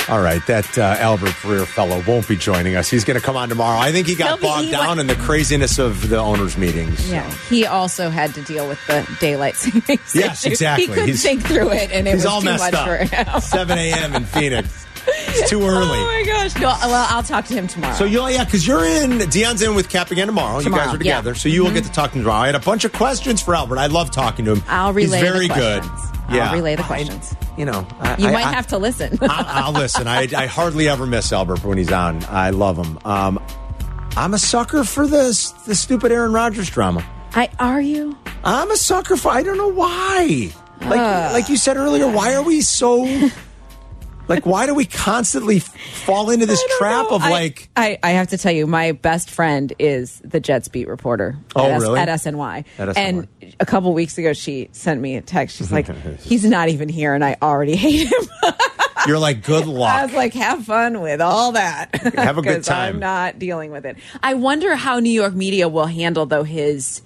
All right, that Albert Breer fellow won't be joining us. He's going to come on tomorrow. I think he got bogged down in the craziness of the owners' meetings. Yeah, he also had to deal with the daylight savings. Yes, exactly. He couldn't think through it, and it was all too messed much up. for him. 7 a.m. in Phoenix. It's too early. Oh my gosh! No, well, I'll talk to him tomorrow. So because you're in. Dion's in with Cap again tomorrow. You guys are together, yeah. so you will get to talk to him tomorrow. I had a bunch of questions for Albert. I love talking to him. I'll relay He's very the good. questions. Yeah, I'll relay the questions. You might have to listen. I'll listen. I hardly ever miss Albert when he's on. I love him. I'm a sucker for the stupid Aaron Rodgers drama. Are you? I'm a sucker for. I don't know why. Like you said earlier, why are we so? Why do we constantly fall into this trap of I have to tell you, my best friend is the Jets beat reporter really? at SNY. And a couple weeks ago, she sent me a text. She's like, he's not even here, and I already hate him. You're like, good luck. I was like, have fun with all that. Have a good time. I'm not dealing with it. I wonder how New York media will handle, though, his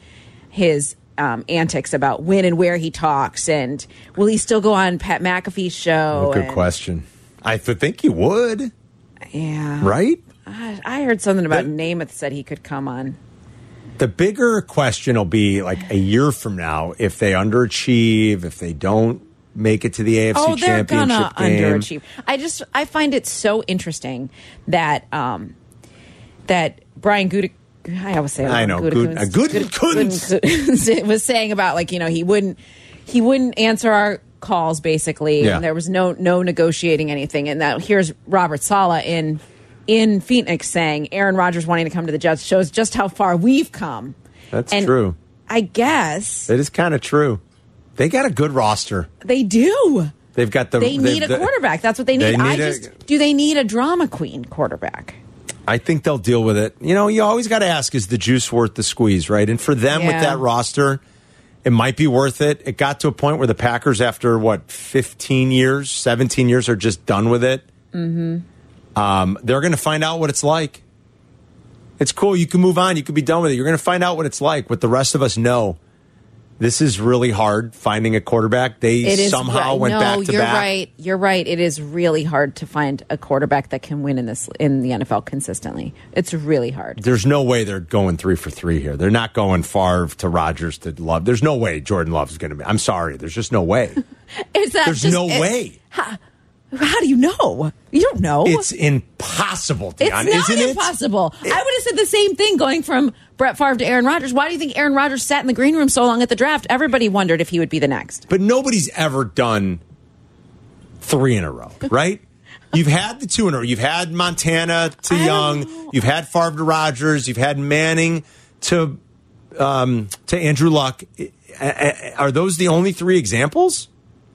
antics about when and where he talks, and will he still go on Pat McAfee's show? Good question. I think he would. Yeah. Right? I heard something about Namath said he could come on. The bigger question will be a year from now if they underachieve, if they don't make it to the AFC they're Championship gonna game. underachieve. I find it so interesting that that Brian Gutekunst. I always say it. I know. Gutekunst was saying about he wouldn't answer our calls basically, yeah. And there was no negotiating anything. And now here's Robert Saleh in Phoenix saying Aaron Rodgers wanting to come to the Jets shows just how far we've come. That's true. I guess it is kind of true. They got a good roster. They do. They've got They need a quarterback. That's what they need. Do they need a drama queen quarterback? I think they'll deal with it. You always got to ask, is the juice worth the squeeze, right? And for them with that roster, it might be worth it. It got to a point where the Packers, after 15 years, 17 years, are just done with it. Mm-hmm. They're going to find out what it's like. It's cool. You can move on. You can be done with it. You're going to find out what it's like. What the rest of us know. This is really hard, finding a quarterback. They somehow went back to back. You're right. It is really hard to find a quarterback that can win in the NFL consistently. It's really hard. There's no way they're going 3 for 3 here. They're not going Favre to Rodgers to Love. There's no way Jordan Love is going to be. I'm sorry. There's just no way. There's no way. How do you know? You don't know. It's impossible, Dion, it's isn't it? Impossible. I would have said the same thing going from Brett Favre to Aaron Rodgers. Why do you think Aaron Rodgers sat in the green room so long at the draft? Everybody wondered if he would be the next. But nobody's ever done 3 in a row, right? You've had the 2 in a row. You've had Montana to Young. You've had Favre to Rodgers. You've had Manning to Andrew Luck. Are those the only 3 examples?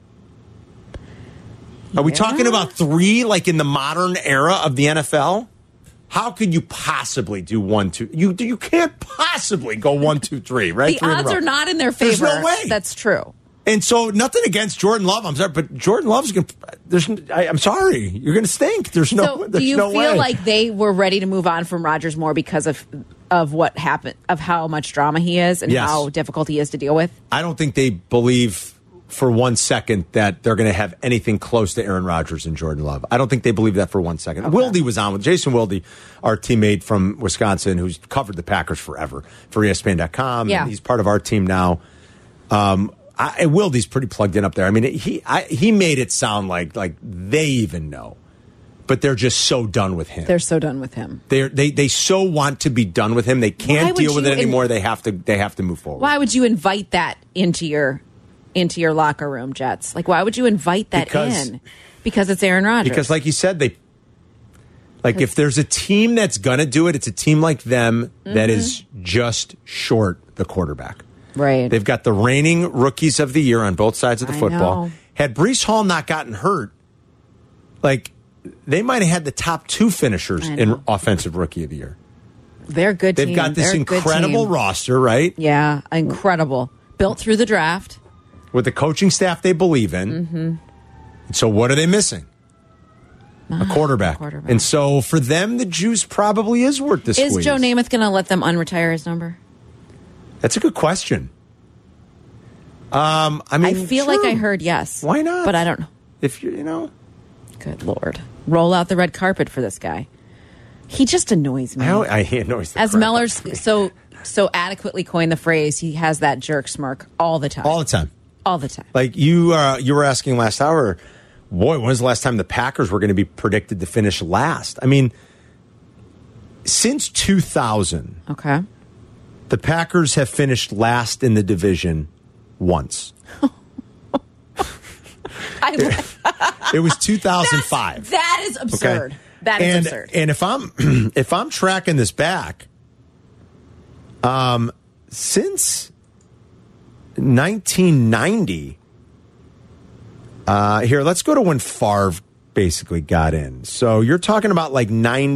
Are we talking about 3 in the modern era of the NFL? How could you possibly do 1, 2? You can't possibly go 1, 2, 3, right? The odds are not in their favor. There's no way. That's true. And so nothing against Jordan Love. I'm sorry, but Jordan Love's going to... I'm sorry. You're going to stink. There's no way. Do you feel like they were ready to move on from Rodgers more because of what happened, of how much drama he is and how difficult he is to deal with? I don't think they believe for 1 second that they're going to have anything close to Aaron Rodgers and Jordan Love. I don't think they believe that for 1 second. Okay. Wilde was on with Jason Wilde, our teammate from Wisconsin, who's covered the Packers forever for ESPN.com. Yeah. And he's part of our team now. Wilde's pretty plugged in up there. I mean, he made it sound like they even know, but they're just so done with him. They're so done with him. They so want to be done with him. They can't deal with it anymore. They have to move forward. Why would you invite that into your locker room, Jets? Why would you invite that in? Because it's Aaron Rodgers. Because, like you said, if there's a team that's gonna do it, it's a team like them that is just short the quarterback. Right. They've got the reigning rookies of the year on both sides of the football. Know. Had Breece Hall not gotten hurt, they might have had the top 2 finishers in offensive rookie of the year. They're good. They've got this incredible roster, right? Yeah, incredible. Built through the draft. With the coaching staff they believe in. Mm-hmm. So what are they missing? A quarterback. And so for them, the juice probably is worth the squeeze. Is Joe Namath going to let them unretire his number? That's a good question. I feel like I heard yes. Why not? But I don't know. If you know. Good Lord. Roll out the red carpet for this guy. He just annoys me. He annoys the As crap Mellor's out of me. so adequately coined the phrase, he has that jerk smirk all the time. All the time. All the time. Like you were asking last hour, boy, when was the last time the Packers were going to be predicted to finish last? I mean, since 2000, Okay. the Packers have finished last in the division once. It was 2005. That is absurd. Okay? That is absurd. And if I'm tracking this back, since 1990, here, let's go to when Favre basically got in. So you're talking about like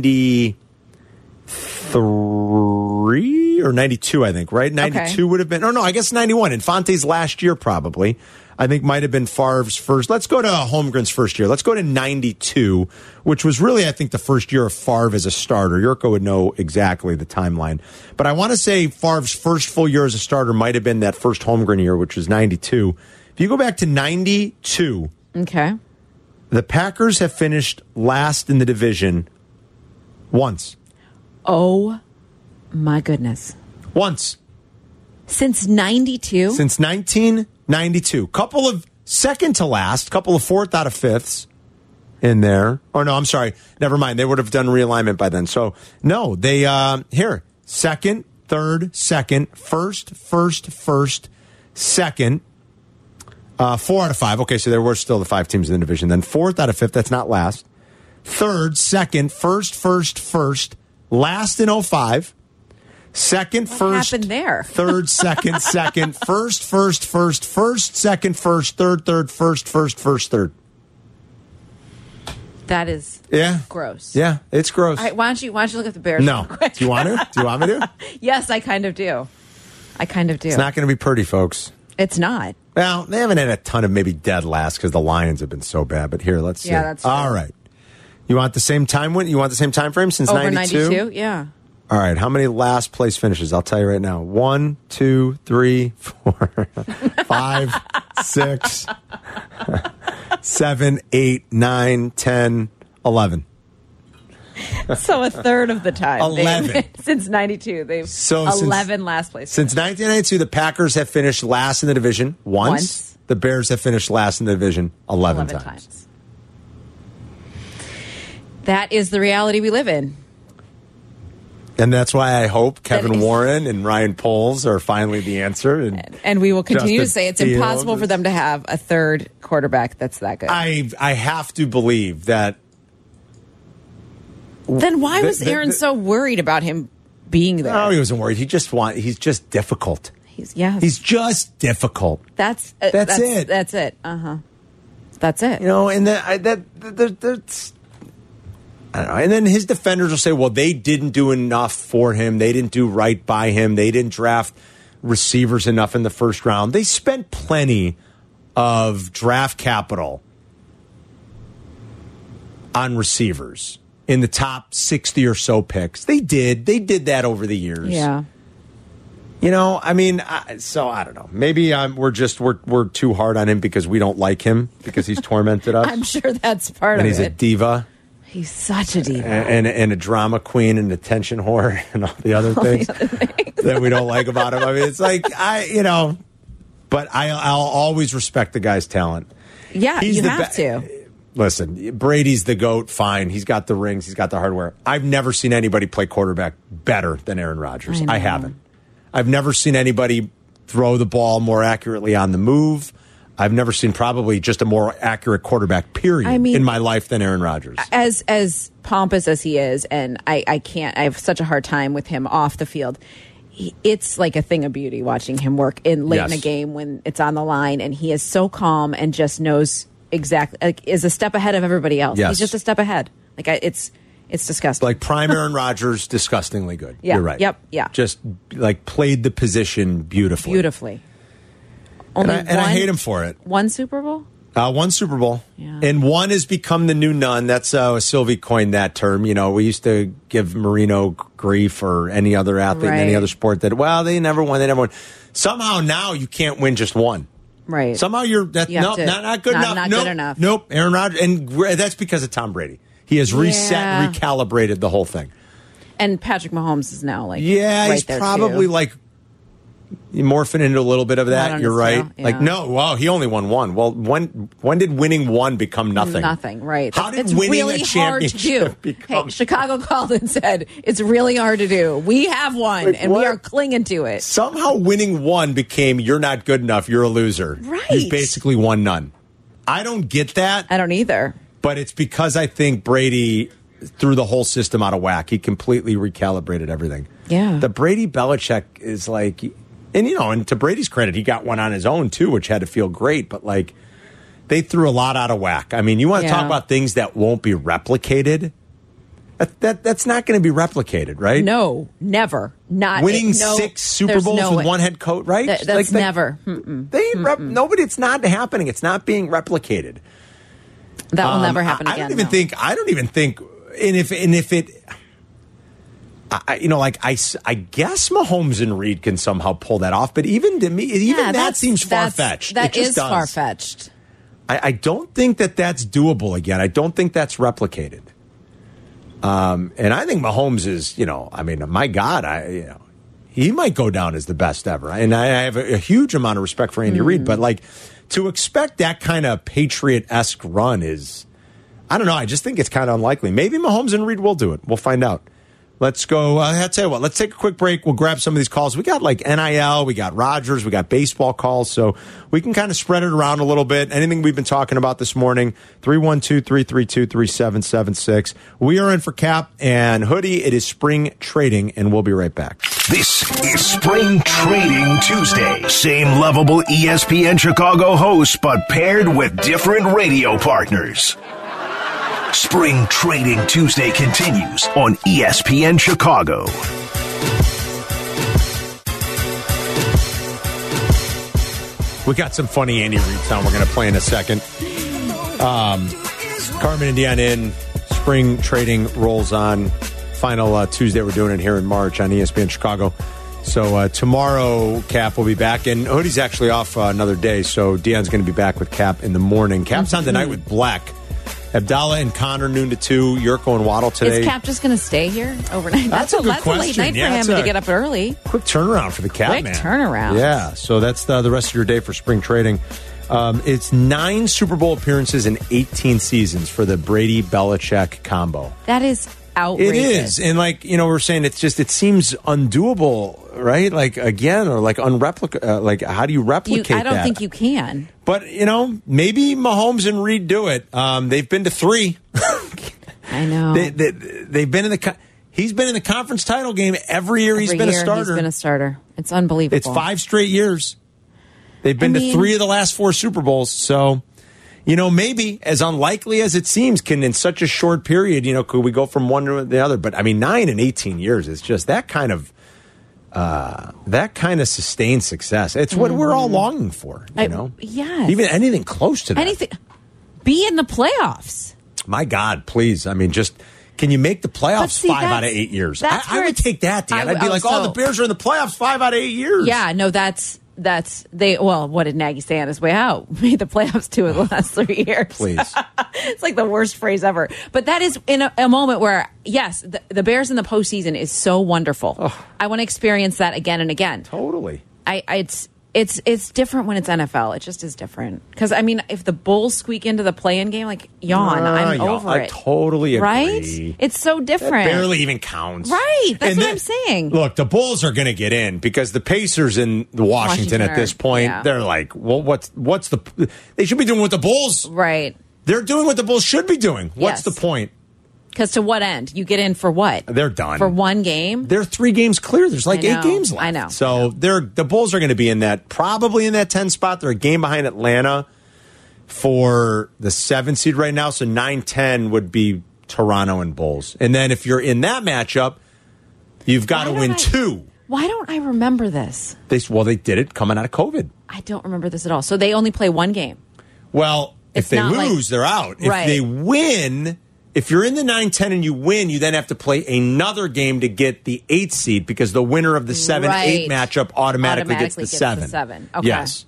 93 or 92, I think, right? 92 would have been, I guess 91. Infante's last year, probably. I think might have been Favre's first. Let's go to Holmgren's first year. Let's go to 92, which was really, I think, the first year of Favre as a starter. Yurko would know exactly the timeline. But I want to say Favre's first full year as a starter might have been that first Holmgren year, which was 92. If you go back to 92, Okay. the Packers have finished last in the division once. Oh, my goodness. Once. Since 92? Since 1992. Couple of second to last, couple of fourth out of fifths in there. Oh, no, I'm sorry. Never mind. They would have done realignment by then. So, no, they, here, second, third, second, first, second, 4 out of 5. Okay, so there were still the 5 teams in the division. Then fourth out of fifth, that's not last. Third, second, first, last in 05. Second, What first, happened there? Third, second, first, second, first, third, first, third. That is gross. Yeah, it's gross. All right, why don't you look at the Bears? No. real quick? Do you want to? Do you want me to? Yes, I kind of do. It's not going to be pretty, folks. It's not. Well, they haven't had a ton of maybe dead last because the Lions have been so bad. But here, let's see. Yeah, that's true. All right. You want the same time frame since Over 92? 92? Yeah. All right. How many last place finishes? I'll tell you right now. 1, 2, 3, 4, 5, 6, 7, 8, 9, 10, 11. So a third of the time. 11. Since 92, they've 11 last place. Since 1992, the Packers have finished last in the division once. The Bears have finished last in the division 11 times. That is the reality we live in. And that's why I hope Kevin Warren and Ryan Poles are finally the answer. And we will continue to say it's Justin impossible Fields. for them to have a third quarterback that's that good. I have to believe that. Then why was Aaron so worried about him being there? Oh, he wasn't worried. He's just difficult. He's just difficult. That's it. That's it. That's it. You know, and that's. I don't know. And then his defenders will say, well, they didn't do enough for him. They didn't do right by him. They didn't draft receivers enough in the first round. They spent plenty of draft capital on receivers in the top 60 or so picks. They did. They did that over the years. Yeah. You know, I mean, so I don't know. Maybe we're too hard on him because we don't like him because he's tormented us. I'm sure that's part and of he's it. a diva. He's such a diva. And a drama queen and attention whore and all the other things that we don't like about him. I mean, it's like, but I'll always respect the guy's talent. Yeah, you have to. Listen, Brady's the GOAT, fine. He's got the rings. He's got the hardware. I've never seen anybody play quarterback better than Aaron Rodgers. I haven't. I've never seen anybody throw the ball more accurately on the move. I've never seen probably just a more accurate quarterback, period, in my life than Aaron Rodgers. As pompous as he is, and I have such a hard time with him off the field. It's like a thing of beauty watching him work late in a game when it's on the line, and he is so calm and just knows exactly, is a step ahead of everybody else. Yes. He's just a step ahead. It's disgusting. Like prime Aaron Rodgers, disgustingly good. Yeah. You're right. Yep. Yeah. Just like played the position beautifully. Beautifully. And I hate him for it. One Super Bowl? One Super Bowl. Yeah. And one has become the new none. That's Sylvie coined that term. You know, we used to give Marino grief or any other athlete in any other sport that, well, they never won. Somehow now you can't win just one. Right. Somehow you're not good enough. Not good enough. Nope. Aaron Rodgers, and that's because of Tom Brady. He has reset, recalibrated the whole thing. And Patrick Mahomes is now he's probably morphing into a little bit of that. You're right. Yeah. He only won one. Well, when did winning one become nothing? Nothing, right. How did winning really a championship become? Hey, Chicago called and said, it's really hard to do. We have one, and we are clinging to it. Somehow winning one became, you're not good enough, you're a loser. Right. You basically won none. I don't get that. I don't either. But it's because I think Brady threw the whole system out of whack. He completely recalibrated everything. Yeah. The Brady-Belichick is and to Brady's credit, he got one on his own, too, which had to feel great. But, they threw a lot out of whack. I mean, you want to talk about things that won't be replicated? That's not going to be replicated, right? No, never. Not winning 6 Super Bowls with one head coach, right? That's never. It's not happening. It's not being replicated. That will never happen again. I don't even think. And if it. I guess Mahomes and Reed can somehow pull that off, but even to me, that seems far-fetched. That is far-fetched. I don't think that's doable again. I don't think that's replicated. And I think Mahomes is, my God, he might go down as the best ever. And I have a huge amount of respect for Andy Reid, but to expect that kind of Patriot-esque run is, I don't know. I just think it's kind of unlikely. Maybe Mahomes and Reid will do it. We'll find out. Let's go. I'll tell you what. Let's take a quick break. We'll grab some of these calls. We got NIL, we got Rodgers, we got baseball calls, so we can kind of spread it around a little bit. Anything we've been talking about this morning, 312-332-3776. We are in for Cap and Hoodie. It is spring trading, and we'll be right back. This is Spring Trading Tuesday. Same lovable ESPN Chicago hosts, but paired with different radio partners. Spring Trading Tuesday continues on ESPN Chicago. We got some funny Andy Reid sound we're going to play in a second. Carmen and Deanna in. Spring Trading rolls on. Final Tuesday we're doing it here in March on ESPN Chicago. So tomorrow, Cap will be back. And Hoodie's actually off another day, so Deion's going to be back with Cap in the morning. Cap's on tonight with Black. Abdallah and Connor, noon to 2. Yurko and Waddle today. Is Cap just going to stay here overnight? That's a good question. Late night for him to get up early. Quick turnaround for the Cap, man. Quick turnaround. Yeah, so that's the rest of your day for spring trading. It's 9 Super Bowl appearances in 18 seasons for the Brady-Belichick combo. That is outrageous. It is. And we're saying it seems undoable, right? Unreplicable. How do you replicate that? I don't think you can. But, maybe Mahomes and Reed do it. They've been to 3. I know. They've been in he's been in the conference title game every year he's been a starter. He's been a starter. It's unbelievable. It's 5 straight years. They've been to 3 of the last 4 Super Bowls. So, maybe as unlikely as it seems, can in such a short period, could we go from one to the other? But 9 and 18 years is just that kind of sustained success. It's what we're all longing for, Yes. Even anything close to that. Anything. Be in the playoffs. My God, please. Can you make the playoffs 5 out of 8 years? I would take that, Dan. I'd be the Bears are in the playoffs 5 out of 8 years. Yeah, no, what did Nagy say on his way out? Made the playoffs 2 of the last 3 years. Please. It's like the worst phrase ever. But that is in a moment where, yes, the Bears in the postseason is so wonderful. Oh. I want to experience that again and again. Totally. It's different when it's NFL. It just is different. Because, if the Bulls squeak into the play-in game, I'm over it. I totally agree. Right? It's so different. That barely even counts. Right. That's what I'm saying. Look, the Bulls are going to get in because the Pacers in Washington at this point, they're like, well, what's they should be doing what the Bulls. Right. They're doing what the Bulls should be doing. What's the point? Because to what end? You get in for what? They're done. For one game? They're 3 games clear. There's 8 games left. I know. So the Bulls are going to be probably in that 10 spot. They're a game behind Atlanta for the 7 seed right now. So 9-10 would be Toronto and Bulls. And then if you're in that matchup, you've got to win 2. Why don't I remember this? They did it coming out of COVID. I don't remember this at all. So they only play 1 game. Well, if they lose, they're out. If they win... If you're in the 9-10 and you win, you then have to play another game to get the 8th seed because the winner of the 7-8 matchup automatically gets the 7. Okay. Yes.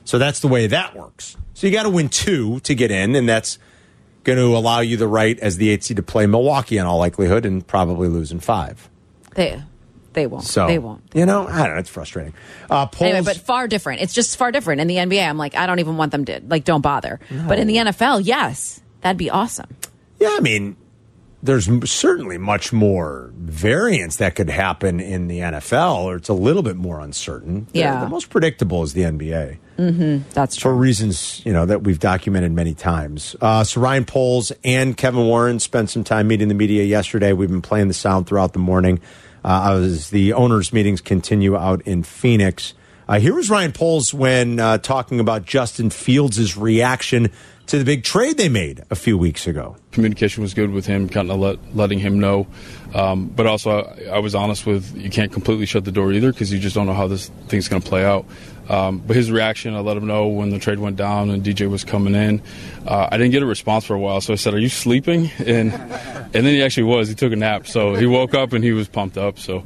So that's the way that works. So you got to win 2 to get in, and that's going to allow you the right as the 8th seed to play Milwaukee in all likelihood and probably lose in 5. They won't. So, they won't. I don't know. It's frustrating. Anyway, but far different. It's just far different. In the NBA, I'm like, I don't even want them to, don't bother. No. But in the NFL, yes, that'd be awesome. Yeah, I mean, there's certainly much more variance that could happen in the NFL, or it's a little bit more uncertain. Yeah. The most predictable is the NBA. Mm-hmm. That's true. For reasons, that we've documented many times. So Ryan Poles and Kevin Warren spent some time meeting the media yesterday. We've been playing the sound throughout the morning as the owners' meetings continue out in Phoenix. Here was Ryan Poles when talking about Justin Fields' reaction to the big trade they made a few weeks ago. Communication was good with him, kind of letting him know. But also, I was honest with, you can't completely shut the door either because you just don't know how this thing's going to play out. But his reaction, I let him know when the trade went down and DJ was coming in. I didn't get a response for a while, so I said, "Are you sleeping?" And then he actually was. He took a nap, so he woke up and he was pumped up. So,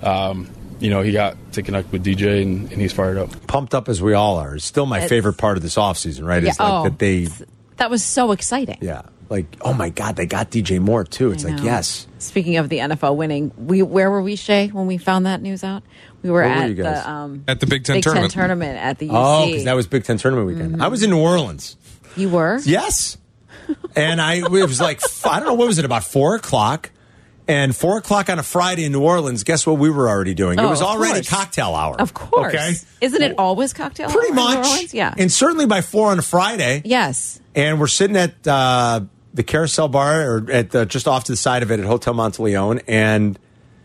he got to connect with DJ and he's fired up. Pumped up as we all are. It's still my favorite part of this offseason, right? Yeah, that was so exciting. Yeah. Like, oh my God, they got DJ Moore too. It's like, yes. Speaking of the NFL winning, where were we, Shay, when we found that news out? We were at the Big Ten tournament at the UC. Oh, because that was Big Ten tournament weekend. I was in New Orleans. You were? Yes. And it was like, I don't know, what was it, about 4 o'clock? And 4 o'clock on a Friday in New Orleans, guess what we were already doing? It was already cocktail hour. Of course. Okay? Isn't it always cocktail hour? Pretty much. In New Orleans? Yeah. And certainly by 4 on a Friday. Yes. And we're sitting at the Carousel Bar, or at just off to the side of it at Hotel Monteleone. And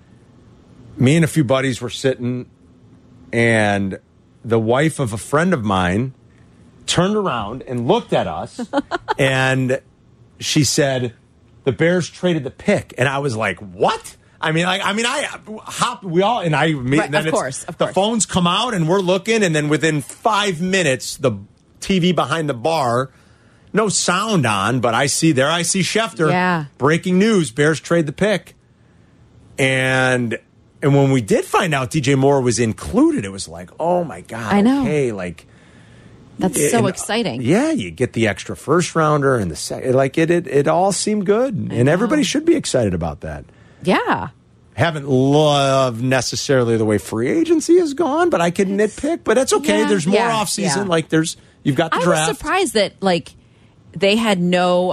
me and a few buddies were sitting, and the wife of a friend of mine turned around and looked at us, and she said, "The Bears traded the pick," and I was like, "What?" We all, and I, me, right, and then of course. The phones come out, and we're looking, and then within 5 minutes, the TV behind the bar, no sound on, but I see Schefter. Yeah. Breaking news: Bears trade the pick, and when we did find out DJ Moore was included, it was like, oh my God, I know. Okay, that's so exciting. Yeah, you get the extra first rounder and the second. It all seemed good, and everybody should be excited about that. Yeah. Haven't loved necessarily the way free agency has gone, but I can nitpick. But that's okay. There's more off season. Yeah. You've got the draft. I was surprised that they had no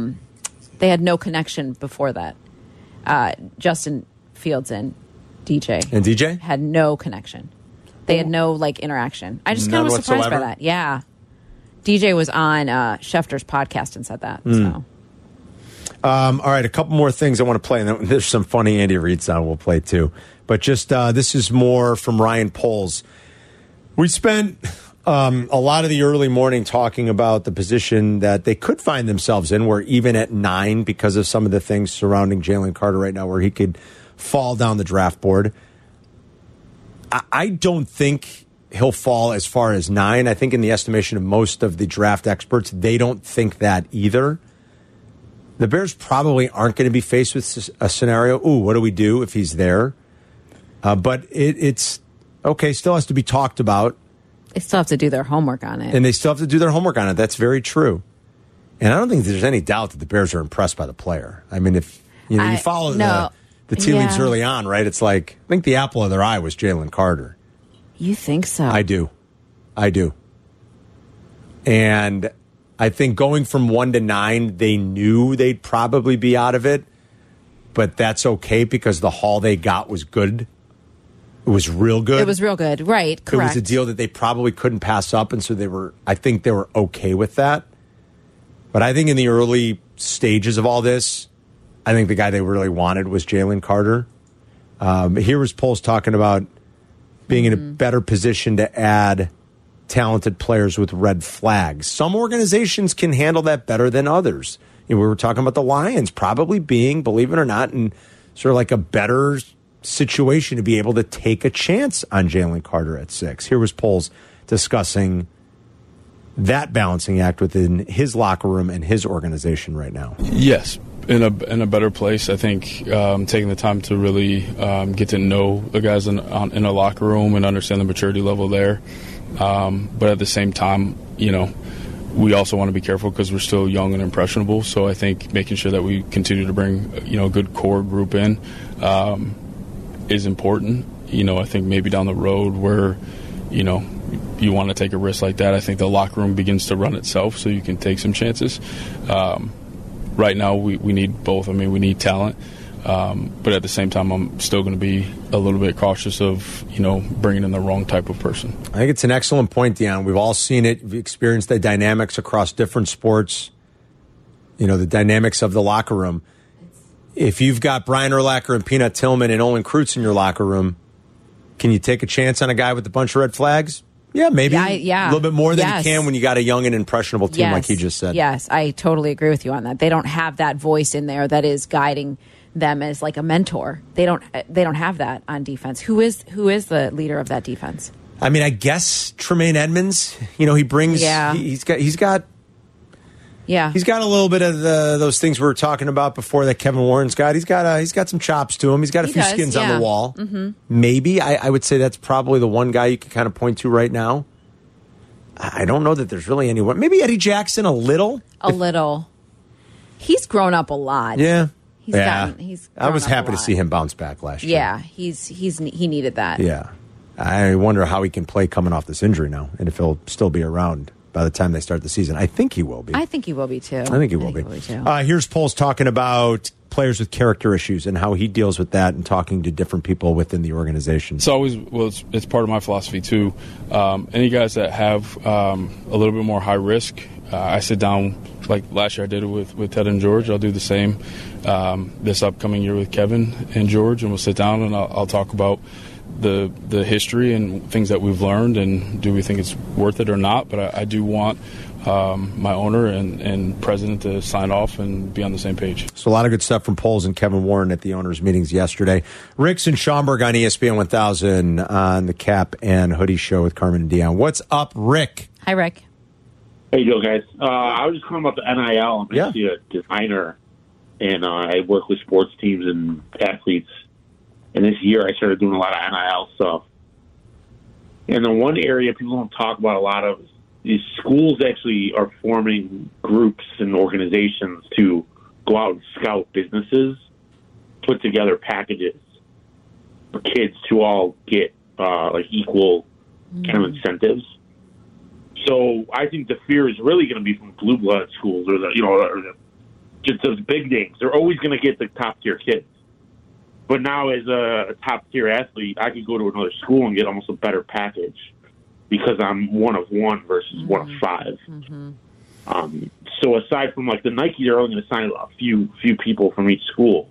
connection before that. Justin Fields and DJ had no connection. They had no interaction. I just kind of was surprised by that. Yeah. DJ was on Schefter's podcast and said that. So. All right, a couple more things I want to play. And then there's some funny Andy Reid sound we'll play too. But just this is more from Ryan Poles. We spent a lot of the early morning talking about the position that they could find themselves in, where even at 9, because of some of the things surrounding Jalen Carter right now, where he could fall down the draft board. I don't think he'll fall as far as 9. I think in the estimation of most of the draft experts, they don't think that either. The Bears probably aren't going to be faced with a scenario, what do we do if he's there? But it's okay, still has to be talked about. They still have to do their homework on it. And they still have to do their homework on it. That's very true. And I don't think there's any doubt that the Bears are impressed by the player. I mean, if you follow the tea leaves early on, right? It's like, I think the apple of their eye was Jalen Carter. You think so? I do. And I think going from 1 to 9, they knew they'd probably be out of it, but that's okay because the haul they got was good. It was real good. It was real good, right? Correct. It was a deal that they probably couldn't pass up, and so I think they were okay with that. But I think in the early stages of all this, I think the guy they really wanted was Jalen Carter. Here was Poles talking about being in a better position to add talented players with red flags. Some organizations can handle that better than others. We were talking about the Lions probably being, believe it or not, in sort of like a better situation to be able to take a chance on Jalen Carter at 6. Here was Poles discussing that balancing act within his locker room and his organization right now. Yes, in a better place. I think taking the time to really get to know the guys in a locker room and understand the maturity level there. But at the same time, we also want to be careful because we're still young and impressionable. So I think making sure that we continue to bring, a good core group in is important. I think maybe down the road where, you want to take a risk like that, I think the locker room begins to run itself so you can take some chances. Right now we need both. I mean, we need talent. But at the same time, I'm still going to be a little bit cautious of, bringing in the wrong type of person. I think it's an excellent point, Deion. We've all seen it. We've experienced the dynamics across different sports, the dynamics of the locker room. If you've got Brian Urlacher and Peanut Tillman and Olin Kreutz in your locker room, can you take a chance on a guy with a bunch of red flags? Yeah, maybe. A little bit more than you can when you got a young and impressionable team like he just said. Yes, I totally agree with you on that. They don't have that voice in there that is guiding them as like a mentor. They don't have that on defense. Who is the leader of that defense? I mean, I guess Tremaine Edmonds. He brings. Yeah. He's got a little bit of those things we were talking about before that Kevin Warren's got. He's got some chops to him. He's got a few skins on the wall. Mm-hmm. Maybe I would say that's probably the one guy you can kind of point to right now. I don't know that there's really anyone. Maybe Eddie Jackson a little. He's grown up a lot. Yeah. I was happy to see him bounce back last year. Yeah, he needed that. Yeah. I wonder how he can play coming off this injury now and if he'll still be around by the time they start the season. I think he will be. I think he will be, too. I think he will be. Here's Poles talking about players with character issues and how he deals with that and talking to different people within the organization. It's part of my philosophy, too. Any guys that have a little bit more high risk, I sit down, like last year I did it with Ted and George. I'll do the same this upcoming year with Kevin and George, and we'll sit down and I'll talk about the history and things that we've learned and do we think it's worth it or not. But I do want my owner and president to sign off and be on the same page. So a lot of good stuff from Poles and Kevin Warren at the owners' meetings yesterday. Rick's and Schaumburg on ESPN 1000 on the Cap and Hoodie show with Carmen and Deion. What's up, Rick? Hi, Rick. How you doing, guys? I was just calling about the NIL. I'm actually a designer, and I work with sports teams and athletes. And this year, I started doing a lot of NIL stuff. And the one area people don't talk about a lot of is schools actually are forming groups and organizations to go out and scout businesses, put together packages for kids to all get equal kind of incentives. So I think the fear is really going to be from blue blood schools or just those big names. They're always going to get the top tier kids. But now as a top tier athlete, I could go to another school and get almost a better package because I'm one of one versus one of five. Mm-hmm. So aside from the Nike, they're only going to sign a few people from each school,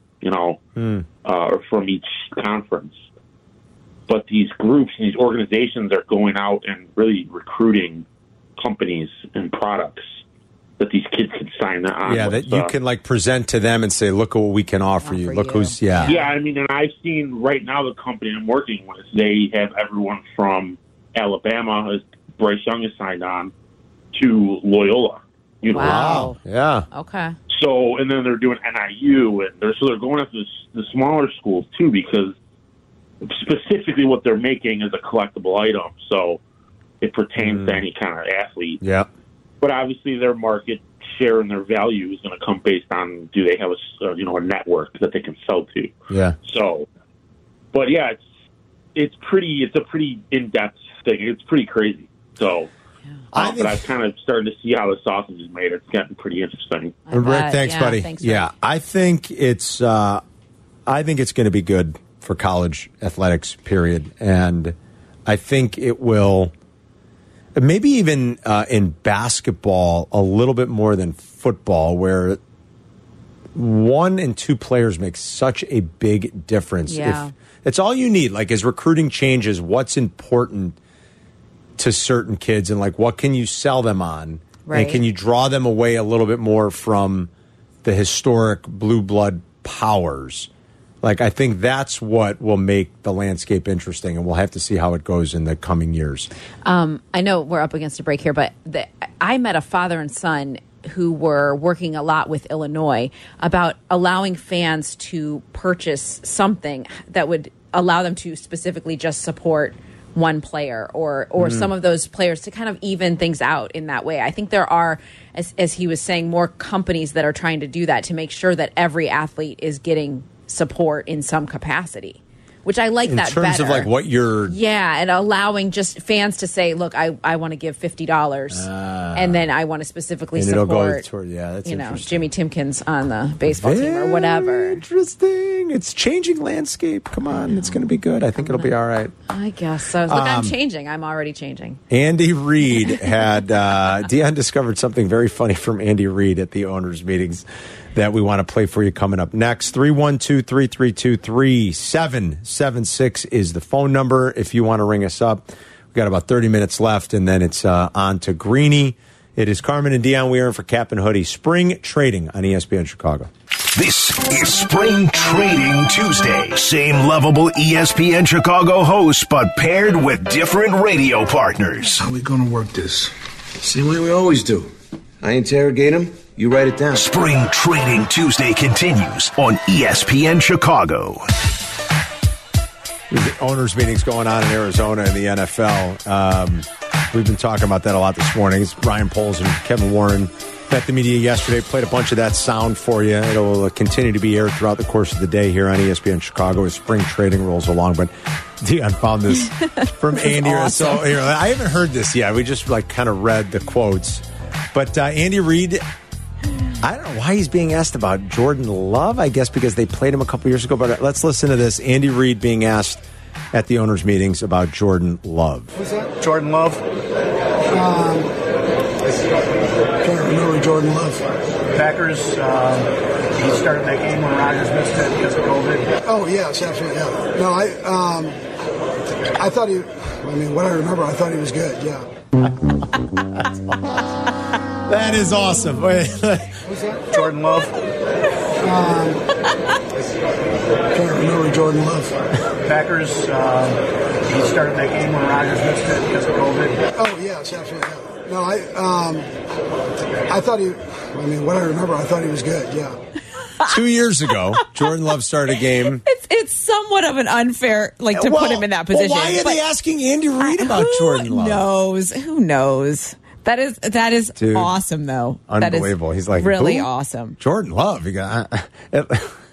or from each conference. But these groups and these organizations are going out and really recruiting companies and products that these kids can sign on. Yeah, that you can present to them and say, look at what we can offer you. Look who's, Yeah, I mean, and I've seen right now the company I'm working with, they have everyone from Alabama, as Bryce Young is signed on, to Loyola. Wow. Yeah. Okay. So, and then they're doing NIU, and they're going after the smaller schools too, because specifically what they're making is a collectible item, so it pertains to any kind of athlete. Yeah. But obviously their market share and their value is going to come based on do they have a network that they can sell to. Yeah. So, but yeah, it's a pretty in-depth thing. It's pretty crazy. So, but I've kind of started to see how the sausage is made. It's getting pretty interesting. Rick, thanks, buddy. Thanks, yeah, I think it's going to be good for college athletics, period. And I think it will, maybe even in basketball, a little bit more than football, where 1 and 2 players make such a big difference. Yeah. If it's all you need, as recruiting changes, what's important to certain kids and what can you sell them on? Right. And can you draw them away a little bit more from the historic blue blood powers? I think that's what will make the landscape interesting, and we'll have to see how it goes in the coming years. I know we're up against a break here, but I met a father and son who were working a lot with Illinois about allowing fans to purchase something that would allow them to specifically just support one player or some of those players to kind of even things out in that way. I think there are, as he was saying, more companies that are trying to do that to make sure that every athlete is getting support in some capacity, which I like that better. In terms of like what you're... Yeah, and allowing just fans to say, look, I want to give $50 and then I want to specifically support, go toward, that's Jimmy Timkins on the baseball team or whatever. Interesting. It's changing landscape. Come on, it's going to be good. I think it'll be all right. I guess so. Look, I'm changing. I'm already changing. Andy Reid had... Deion discovered something very funny from Andy Reid at the owners' meetings that we want to play for you coming up next. 312-332-3776 is the phone number if you want to ring us up. We've got about 30 minutes left, and then it's on to Greeny. It is Carmen and Deion Weir for Cap and Hoodie. Spring trading on ESPN Chicago. This is Spring Trading Tuesday. Same lovable ESPN Chicago hosts, but paired with different radio partners. How are we going to work this? Same way we always do. I interrogate him. You write it down. Spring Trading Tuesday continues on ESPN Chicago. The owners' meetings going on in Arizona in the NFL. We've been talking about that a lot this morning. It's Ryan Poles and Kevin Warren met the media yesterday, played a bunch of that sound for you. It'll continue to be aired throughout the course of the day here on ESPN Chicago as spring trading rolls along. But Deion found this from Andy. Awesome. So I haven't heard this yet. We just kind of read the quotes. But Andy Reid... I don't know why he's being asked about Jordan Love, I guess because they played him a couple years ago. But let's listen to this. Andy Reid being asked at the owners' meetings about Jordan Love. Who's that? Jordan Love? Can't remember Jordan Love. Packers, he started that game when Rodgers missed it because of COVID. Oh, yes, absolutely. Yeah. No, I thought what I remember, I thought he was good, yeah. That is awesome. Who's that? Jordan Love? Can't remember Jordan Love. Packers, he started that game when Rodgers missed it because of COVID. Oh, yes, absolutely. Yeah. No, I thought what I remember, I thought he was good, yeah. 2 years ago, Jordan Love started a game. It's somewhat of an unfair, put him in that position. Well, why are they asking Andy Reid about Jordan Love? Who knows? That is Dude, awesome, though. Unbelievable. That is He's like, really who? Awesome. Jordan Love. And then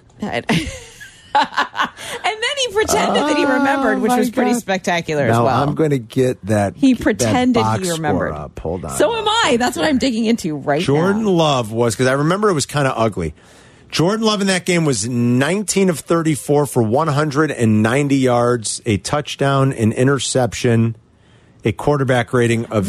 he pretended that he remembered, which was pretty spectacular as well. I'm going to get that. He pretended that box he remembered. Up. Hold on. So am I. That's what I'm digging into right Jordan now. Love was, because I remember it was kind of ugly. Jordan Love in that game was 19 of 34 for 190 yards, a touchdown, an interception, a quarterback rating of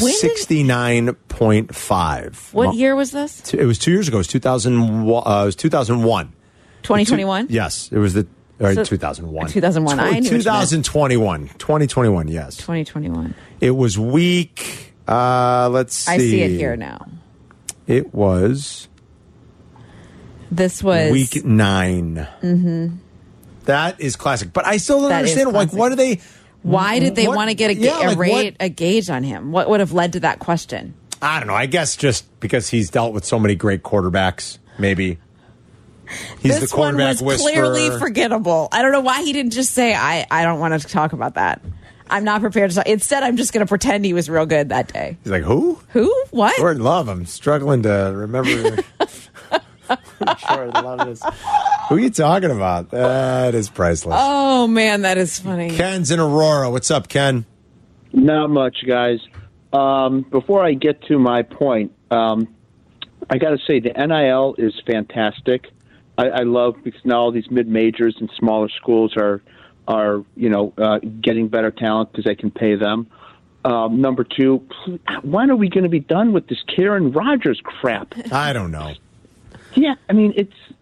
69.5. What year was this? It was 2 years ago. It was 2001. 2021? Yes. It was 2001. 2001. I knew 2021. 2021, yes. 2021. It was week, let's see. I see it here now. It was... This was... Week 9. Mm-hmm. That is classic. But I still don't understand. What are they... Why did they want to get a gauge on him? What would have led to that question? I don't know. I guess just because he's dealt with so many great quarterbacks, maybe. He's the quarterback whisperer. This one was clearly forgettable. I don't know why he didn't just say, I don't want to talk about that. I'm not prepared to talk. Instead, I'm just going to pretend he was real good that day. He's like, who? Who? What? Jordan Love. I'm struggling to remember. Jordan Love is. Who are you talking about? That is priceless. Oh, man, that is funny. Ken's in Aurora. What's up, Ken? Not much, guys. Before I get to my point, I got to say the NIL is fantastic. I love because now all these mid-majors and smaller schools are getting better talent because they can pay them. Number two, when are we going to be done with this Karen Rodgers crap? I don't know. Yeah, I mean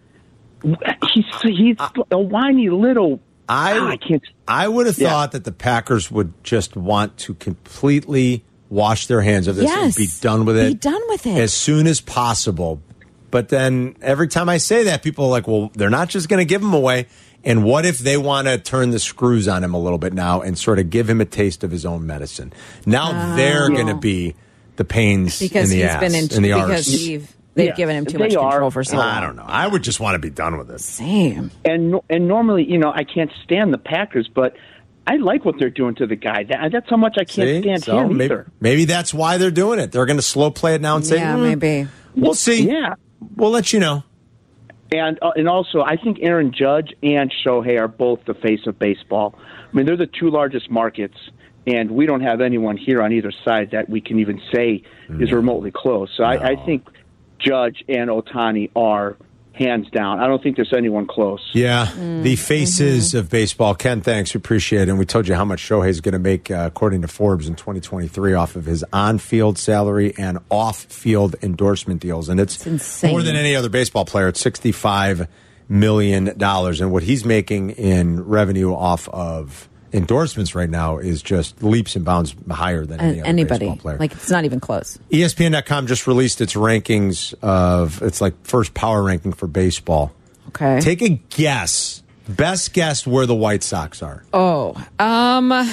he's a whiny little. I would have thought that the Packers would just want to completely wash their hands of this and be done with it. Be done with it as soon as possible. But then every time I say that, people are like, well, they're not just going to give him away. And what if they want to turn the screws on him a little bit now and sort of give him a taste of his own medicine? Now they're going to be the pains in the ass, in the arse. Because they've given him too much control for so long. I don't know. I would just want to be done with it. Same. And normally, I can't stand the Packers, but I like what they're doing to the guy. That's how much I can't stand him either. Maybe that's why they're doing it. They're going to slow play it now and say, maybe. We'll see. Yeah. We'll let you know. And also, I think Aaron Judge and Shohei are both the face of baseball. I mean, they're the two largest markets, and we don't have anyone here on either side that we can even say is remotely close. So I think Judge and Ohtani are hands down. I don't think there's anyone close. Yeah, the faces of baseball. Ken, thanks. We appreciate it. And we told you how much Shohei is going to make, according to Forbes, in 2023 off of his on-field salary and off-field endorsement deals. And it's insane. More than any other baseball player. It's $65 million. And what he's making in revenue off of endorsements right now is just leaps and bounds higher than anybody baseball player. Like, it's not even close. ESPN.com just released its rankings it's like first power ranking for baseball. Okay. Take a guess. Best guess where the White Sox are. I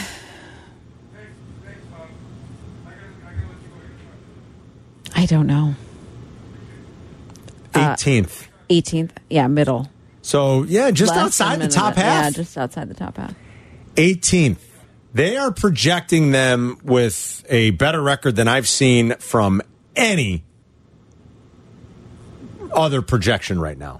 don't know. 18th. 18th. Yeah, middle. So, yeah, just outside the top half. Yeah, just outside the top half. 18th. They are projecting them with a better record than I've seen from any other projection right now.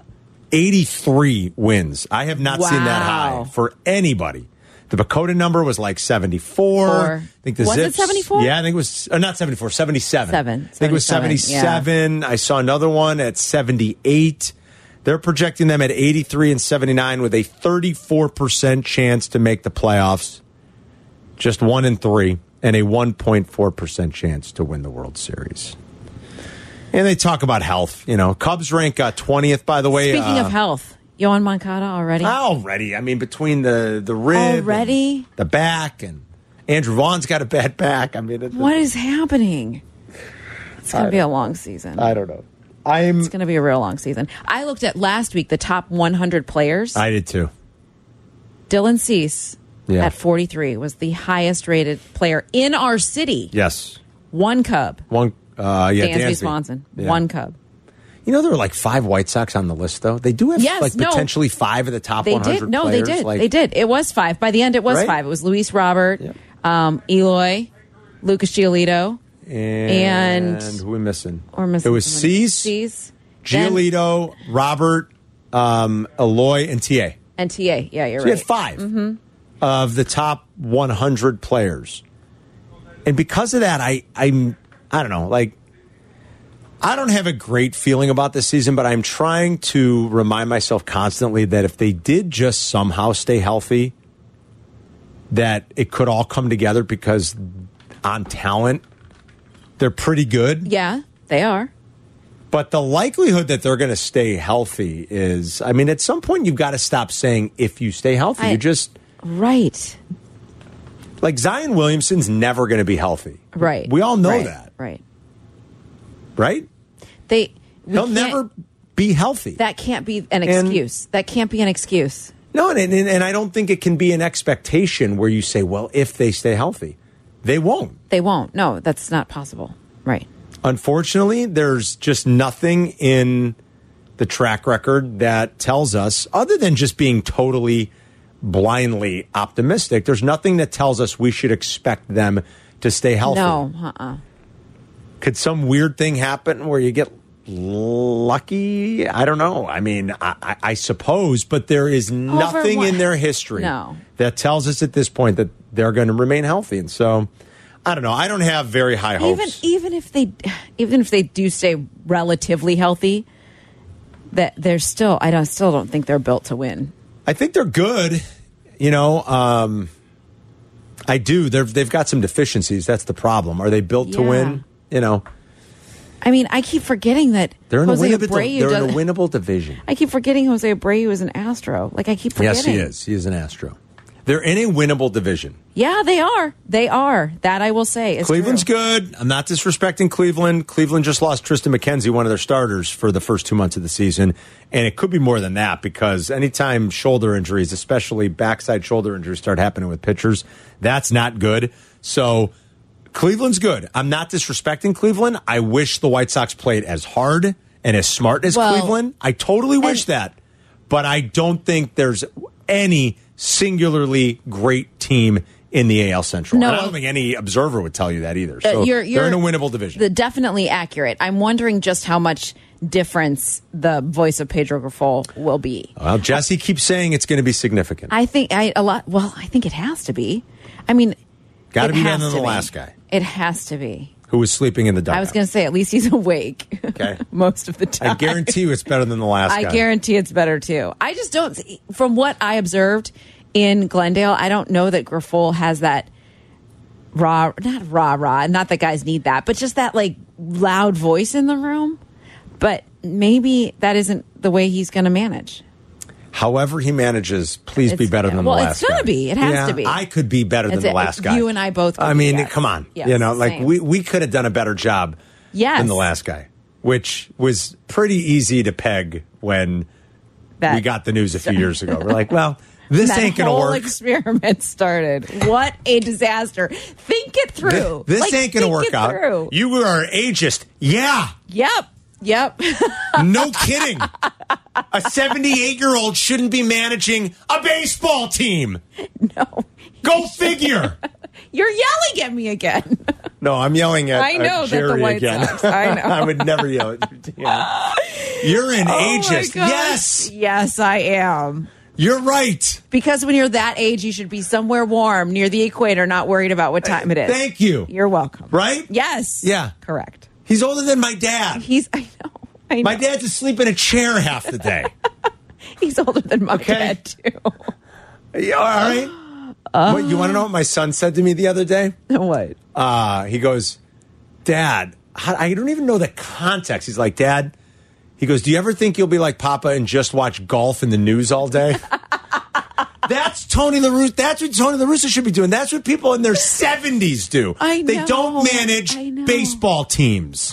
83 wins. I have not seen that high for anybody. The Bakota number was like 74. I think the was Zips, it 74? Yeah, I think it was not 74, 77. I think it was 77. Yeah. I saw another one at 78. They're projecting them at 83 and 79 with a 34% chance to make the playoffs, just 1-3, and a 1.4% chance to win the World Series. And they talk about health. Cubs rank 20th, by the way. Speaking of health, Yohan Moncada already? I mean, between the rib, already, the back, and Andrew Vaughn's got a bad back. I mean, what is happening? It's going to be a long season. I don't know. It's going to be a real long season. I looked at last week the top 100 players. I did too. Dylan Cease at 43 was the highest rated player in our city. Yes. One Cub. Dansby Swanson. Yeah. One Cub. There were like 5 White Sox on the list, though. They do have potentially 5 of the top 100 No, players. they did. They did. It was 5. By the end, it was 5. It was Luis Robert, Eloy, Lucas Giolito. And who are we missing? It was Cease, Giolito, Robert, Eloy, and TA. And TA, yeah, you're right. You had 5 of the top 100 players. And because of that, I don't know, I don't have a great feeling about this season, but I'm trying to remind myself constantly that if they did just somehow stay healthy, that it could all come together because on talent, they're pretty good. Yeah, they are. But the likelihood that they're going to stay healthy is, at some point you've got to stop saying if you stay healthy. You just... Right. Like Zion Williamson's never going to be healthy. Right. We all know that. Right. Right? He'll never be healthy. That can't be an excuse. That can't be an excuse. No, and I don't think it can be an expectation where you say, well, if they stay healthy. They won't. They won't. No, that's not possible. Right. Unfortunately, there's just nothing in the track record that tells us, other than just being totally blindly optimistic, there's nothing that tells us we should expect them to stay healthy. No. Could some weird thing happen where you get lucky? I don't know. I suppose, but there is nothing in their history that tells us at this point that they're going to remain healthy. And so, I don't know. I don't have very high hopes. Even if they do stay relatively healthy, that they're still. I still don't think they're built to win. I think they're good. I do. They've got some deficiencies. That's the problem. Are they built to win? I keep forgetting that they're in a winnable division. I keep forgetting Jose Abreu is an Astro. I keep forgetting. Yes, he is. He is an Astro. They're in a winnable division. Yeah, they are. They are. That I will say. Cleveland's good. I'm not disrespecting Cleveland. Cleveland just lost Tristan McKenzie, one of their starters, for the first 2 months of the season. And it could be more than that because anytime shoulder injuries, especially backside shoulder injuries, start happening with pitchers, that's not good. So Cleveland's good. I'm not disrespecting Cleveland. I wish the White Sox played as hard and as smart as Cleveland. I totally wish that. But I don't think there's any singularly great team in the AL Central. No, I don't think any observer would tell you that either. So they're in a winnable division. Definitely accurate. I'm wondering just how much difference the voice of Pedro Grifol will be. Well, Jesse keeps saying it's going to be significant. I think I think it has to be. I mean, got to be better than the last guy. It has to be. Who was sleeping in the dugout. I was going to say, at least he's awake. Okay. Most of the time. I guarantee you it's better than the last guy. I guarantee it's better, too. I just don't, from what I observed in Glendale, I don't know that Grifol has that not that guys need that, but just that, like, loud voice in the room. But maybe that isn't the way he's going to manage. However he manages, please be better than the last guy. Well, it's going to be. It has to be. I could be better than the last guy. You and I both could I mean, come on. Yes, like we could have done a better job than the last guy, which was pretty easy to peg when we got the news a few years ago. We're like, well, this ain't going to work. That whole experiment started. What a disaster. Think it through. This ain't going to work out. You are ageist. Yeah. Yep. No kidding. A 78-year-old shouldn't be managing a baseball team. No. Go figure. You're yelling at me again. No, I'm yelling at Jerry the White again. Sox. I know. I would never yell at you. Yeah. You're an ageist. Yes. Yes, I am. You're right. Because when you're that age, you should be somewhere warm near the equator, not worried about what time it is. Thank you. You're welcome. Right? Yes. Yeah. Correct. He's older than my dad. I know. My dad's asleep in a chair half the day. He's older than my dad, too. You all right? What, you want to know what my son said to me the other day? What? He goes, Dad, I don't even know the context. He's like, Dad, he goes, do you ever think you'll be like Papa and just watch golf in the news all day? That's Tony La Russa. That's what Tony La Russa should be doing. That's what people in their 70s do. I know. They don't manage baseball teams.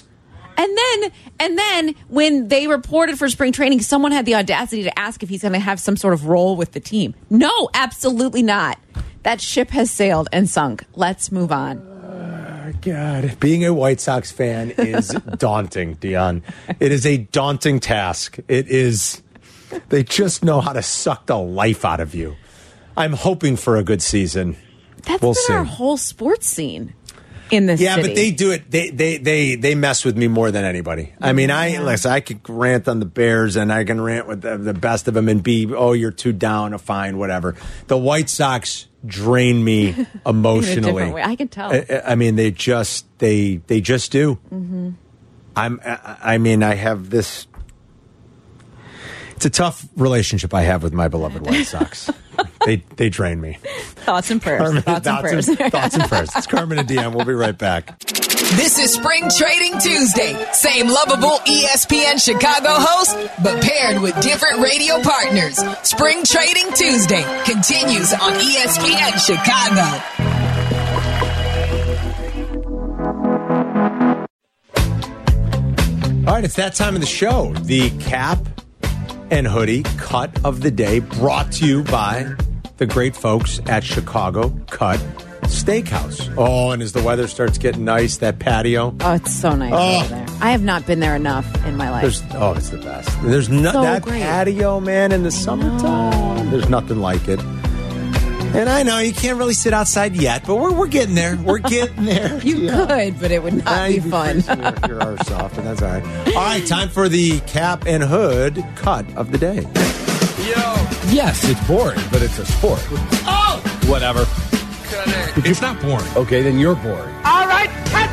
And then when they reported for spring training, someone had the audacity to ask if he's going to have some sort of role with the team. No, absolutely not. That ship has sailed and sunk. Let's move on. God, being a White Sox fan is daunting, Dion. It is a daunting task. It is. They just know how to suck the life out of you. I'm hoping for a good season. That's been our whole sports scene in this city. But they do it. They mess with me more than anybody. I mean, listen, I could rant on the Bears and I can rant with the best of them and be, you're too down, fine, whatever. The White Sox drain me emotionally. In a different way. I can tell. I mean, they just do. Mm-hmm. I have this. It's a tough relationship I have with my beloved White Sox. They drain me. Thoughts and prayers. Thoughts and prayers. It's Carmen and Dion. We'll be right back. This is Spring Trading Tuesday. Same lovable ESPN Chicago host, but paired with different radio partners. Spring Trading Tuesday continues on ESPN Chicago. All right, it's that time of the show. The cap and hoodie cut of the day brought to you by the great folks at Chicago Cut Steakhouse. Oh, and as the weather starts getting nice, that patio. Oh, it's so nice over there. I have not been there enough in my life. It's the best. There's that great patio, man, in the summertime. There's nothing like it. And I know you can't really sit outside yet, but we're getting there. We're getting there. You could, but it would not be fun. Your arse off, and that's all right. All right, time for the cap and hood cut of the day. Yes, it's boring, but it's a sport. Oh! Whatever. It's not boring. Okay, then you're boring. All right, cut!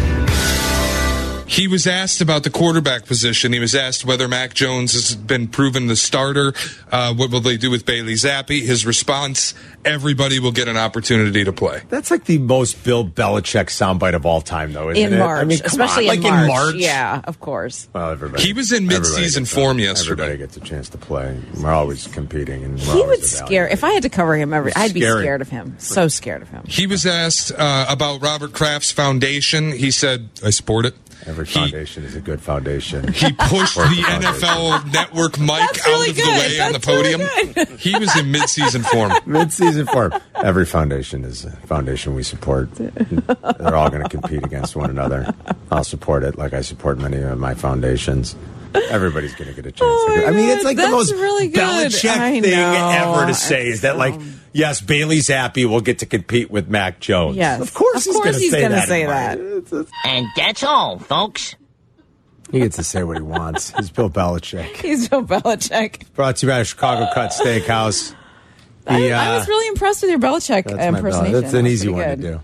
He was asked about the quarterback position. He was asked whether Mac Jones has been proven the starter. What will they do with Bailey Zappi? His response, everybody will get an opportunity to play. That's like the most Bill Belichick soundbite of all time, though, isn't it? In March. I mean, especially in March. Yeah, of course. Well, everybody. He was in mid-season form yesterday. Everybody gets a chance to play. We're always competing. And he would scare. If I had to cover him, I'd be scared of him. So scared of him. He was asked about Robert Kraft's foundation. He said, I support it. Every foundation is a good foundation. He pushed the NFL Network mic out of the way on the podium. Really he was in mid-season form. Mid-season form. Every foundation is a foundation we support. They're all going to compete against one another. I'll support it like I support many of my foundations. Everybody's going to get a chance. I mean, it's like the most really Belichick thing ever to say is that, like, yes, Bailey Zappi will get to compete with Mac Jones. Yes. Of course he's going to say that. And that's all, folks. He gets to say what he wants. He's Bill Belichick. He's Bill Belichick. Brought to you by Chicago Cut Steakhouse. I was really impressed with your Belichick impersonation. That's an easy one to do.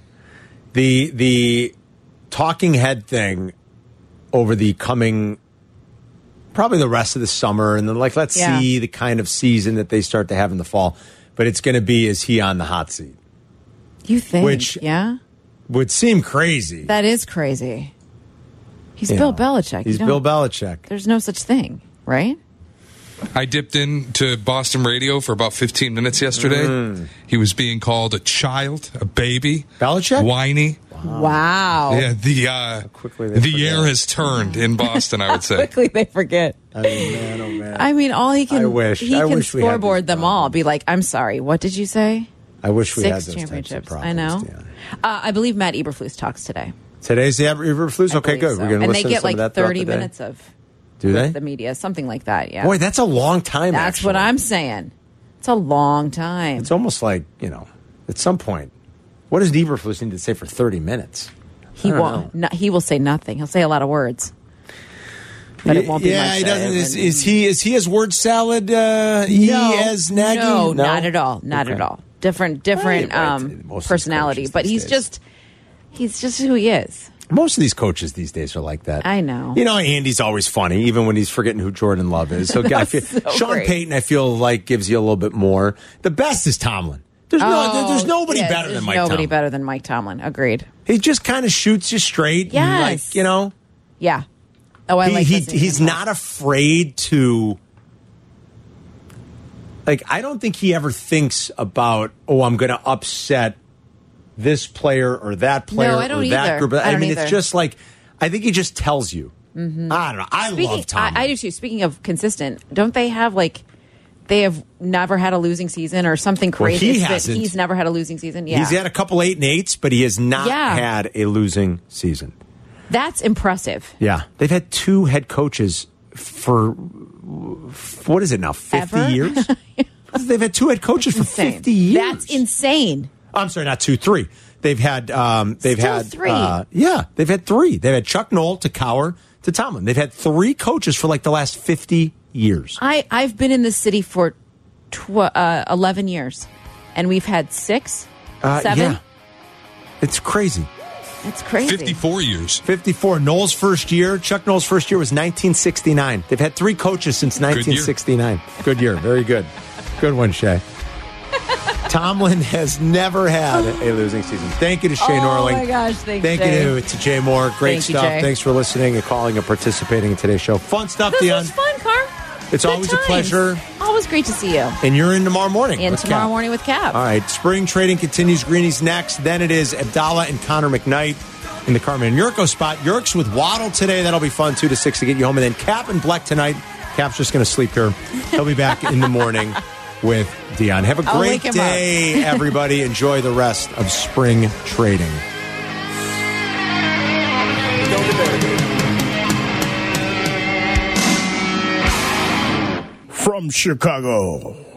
The talking head thing over the coming, probably the rest of the summer, and then let's see the kind of season that they start to have in the fall. But it's going to be, is he on the hot seat? You think? Which would seem crazy. That is crazy. He's Bill Belichick. He's Bill Belichick. There's no such thing, right? I dipped into Boston radio for about 15 minutes yesterday. He was being called a child, a baby. Belichick? Whiny. Wow. Yeah, the air has turned in Boston, I would say. Quickly they forget. I mean, man, oh man. I mean, all he can, he can scoreboard them all. Be like, I'm sorry, what did you say? I wish we had those 6 championships. Types of I know. I believe Matt Eberflus talks today. Today's the Eberflus? Okay, good. So. We're going to listen to some of that. And they get like 30 minutes of the media, something like that, yeah. Boy, that's a long time, That's what I'm saying. It's a long time. It's almost like, at some point, what does Eberflus need to say for 30 minutes? He won't. He will say nothing. He'll say a lot of words. But it won't be much. He doesn't. Is he as word salad as Nagy? No, not at all. Not at all. Different personality. But he's just who he is. Most of these coaches these days are like that. I know. Andy's always funny, even when he's forgetting who Jordan Love is. So Sean Payton, I feel like, gives you a little bit more. The best is Tomlin. There's nobody better than Mike Tomlin. Nobody better than Mike Tomlin. Agreed. He just kind of shoots you straight. Yes. And Yeah. Oh, I like he's not afraid to. I don't think he ever thinks about, I'm going to upset this player or that player or that group. I mean, it's just like, I think he just tells you. Mm-hmm. I don't know. I love Tomlin. I do too. Speaking of consistent, don't they have they have never had a losing season or something crazy? Well, he hasn't. He's never had a losing season. Yeah. He's had a couple 8-8s, but he has not had a losing season. That's impressive. Yeah. They've had 2 head coaches for, what is it now, 50 years? They've had 2 head coaches for 50 years. That's insane. I'm sorry, not 2, 3. They've had 3. They've had 3. They've had Chuck Noll to Cowher to Tomlin. They've had 3 coaches for the last 50 years. I've been in this city for 11 years, and we've had 6, 7. Yeah. It's crazy. It's crazy. 54 years. 54. Noll's first year, Chuck Noll's first year was 1969. They've had 3 coaches since 1969. Good year. Very good. Good one, Shay. Tomlin has never had a losing season. Thank you to Shay Norling. Oh, my gosh. Thank you to Jay Moore. Great stuff. Thanks for listening and calling and participating in today's show. Fun stuff, Dion. This was fun, Carm. It's always a pleasure. Always great to see you. And you're in tomorrow morning. Tomorrow morning with Cap. All right. Spring trading continues. Greenies next. Then it is Abdallah and Connor McKnight in the Carmen and Yurko spot. Yurks with Waddle today. That'll be fun, 2 to 6 to get you home. And then Cap and Bleck tonight. Cap's just going to sleep here. He'll be back in the morning with Dion. Have a great day, everybody. Enjoy the rest of spring trading. From Chicago,